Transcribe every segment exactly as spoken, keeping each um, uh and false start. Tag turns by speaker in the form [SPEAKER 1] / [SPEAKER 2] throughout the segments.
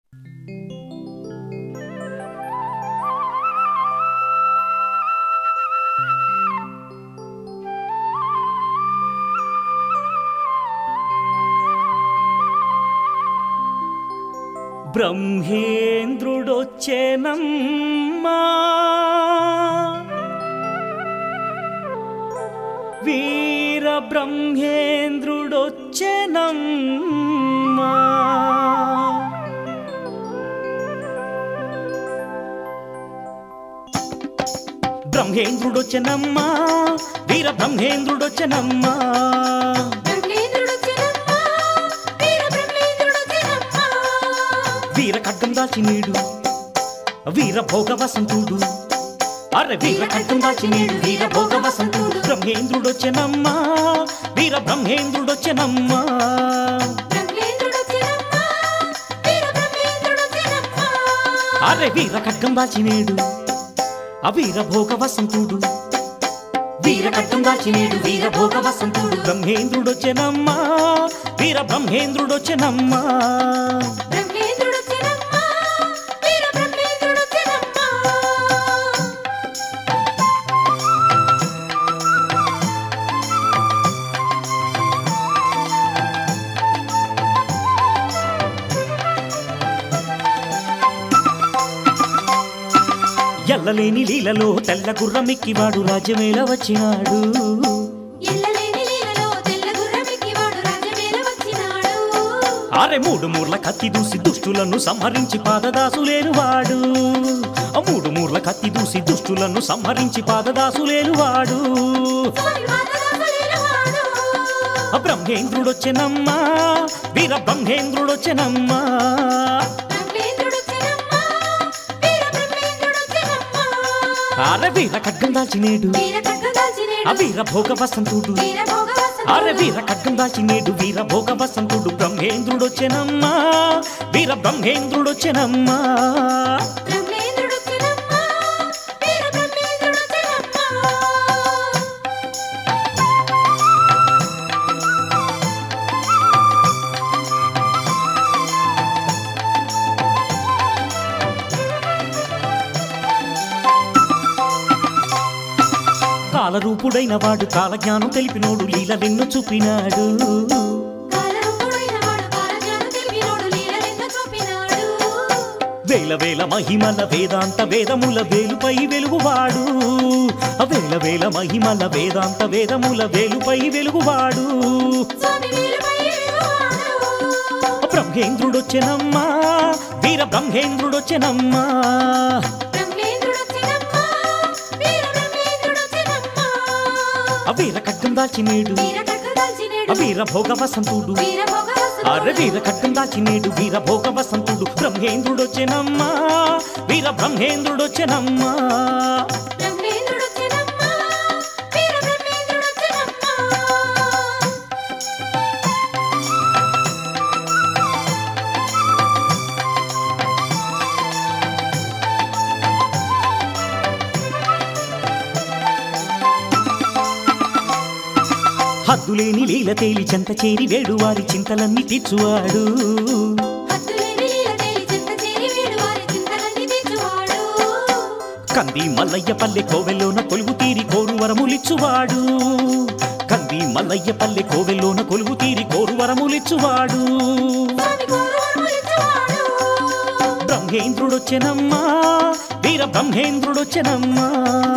[SPEAKER 1] బ్రహ్మేంద్రుడొచ్చెనమ్మా వీర బ్రహ్మేంద్రుడొచ్చెనమ్మా బ్రహ్మేంద్రుడొచ్చెనమ్మా వీర బ్రహ్మేంద్రుడొచ్చెనమ్మా వీర ఖడ్గం దాచినీడు వీర భోగ వసంతుడు అరే వీర ఖడ్గం దాచినీడు వీర భోగ వసంతుడు బ్రహ్మేంద్రుడొచ్చెనమ్మా వీర బ్రహ్మేంద్రుడొచ్చెనమ్మా అరే వీర ఖడ్గం దాచినీడు అవీర భోగ వసంతుడు వీర ఖడ్గం దాచినీడు వీర భోగ వసంతుడు బ్రహ్మేంద్రుడొచ్చెనమ్మా వీర బ్రహ్మేంద్రుడొచ్చెనమ్మా ఎల్లలేని లీలలో తెల్ల గుర్రమెక్కివాడు రాజ్యమేల వచ్చినాడు అరే మూడు మూర్ల కత్తి దూసి దుష్టులను సంహరించి పాదదాసులేనువాడు మూడు మూర్ల కత్తి దూసి దుష్టులను సంహరించి పాదదాసులేనువాడు బ్రహ్మేంద్రుడొచ్చెనమ్మా వీర బ్రహ్మేంద్రుడొచ్చెనమ్మా అరే వీర ఖడ్గం దాచినేడు వీర భోగ వసంతుడు అరే వీర ఖడ్గం దాచినేడు వీర భోగ వసంతుడు బ్రహ్మేంద్రుడొచ్చెనమ్మా వీర బ్రహ్మేంద్రుడొచ్చెనమ్మా కాలరూపుడైన వాడు కాలజ్ఞానం తెలిపినోడు లీలలెన్నో చూపినాడు వేల వేల మహిమల వేదాంత వేదముల వేలుపై వెలుగువాడు వేల వేల మహిమల వేదాంత వేదముల వేలుపై వెలుగువాడు బ్రహ్మేంద్రుడొచ్చెనమ్మా వీర బ్రహ్మేంద్రుడొచ్చెనమ్మా వీర ఖడ్గం దాచినేడు వీర భోగ వసంతుడు అరే వీర ఖడ్గం దాచినేడు వీర భోగ వసంతుడు బ్రహ్మేంద్రుడొచ్చెనమ్మా వీర బ్రహ్మేంద్రుడొచ్చెనమ్మా హద్దులేని లీల తేలి చెంత చేరి వేడు వారి చింతలన్నీ తీర్చువాడు కంది మల్లయ్య పల్లె కోవెల్లోన కొలువు తీరి కోరు వరములిచ్చువాడు కంది మల్లయ్య పల్లె కోవెల్లోన కొలువు తీరి కోరు వరములిచ్చువాడు బ్రహ్మేంద్రుడొచ్చెనమ్మా వీర బ్రహ్మేంద్రుడొచ్చెనమ్మా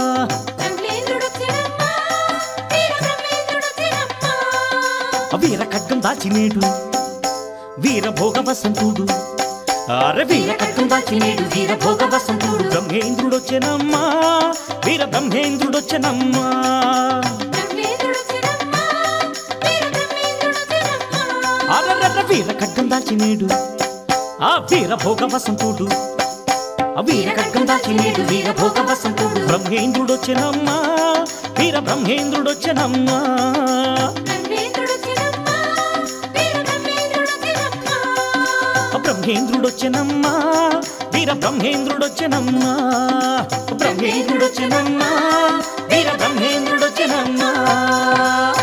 [SPEAKER 1] వీర ఖడ్గం దాచినేడు వీర భోగ వసంతుడు అరే వీర ఖడ్గం దాచినేడు వీర భోగ వసంతుడు బ్రహ్మేంద్రుడొచ్చెనమ్మా వీర బ్రహ్మేంద్రుడొచ్చెనమ్మా అరరర వీర ఖడ్గం దాచినేడు ఆ వీర భోగ వసంతుడు వీర ఖడ్గం దాచినేడు వీర భోగ వసంతుడు బ్రహ్మేంద్రుడొచ్చెనమ్మా వీర బ్రహ్మేంద్రుడొచ్చెనమ్మా బ్రహ్మేంద్రుడొచ్చెనమ్మా వీర బ్రహ్మేంద్రుడొచ్చెనమ్మా బ్రహ్మేంద్రుడొచ్చెనమ్మా వీర బ్రహ్మేంద్రుడొచ్చెనమ్మా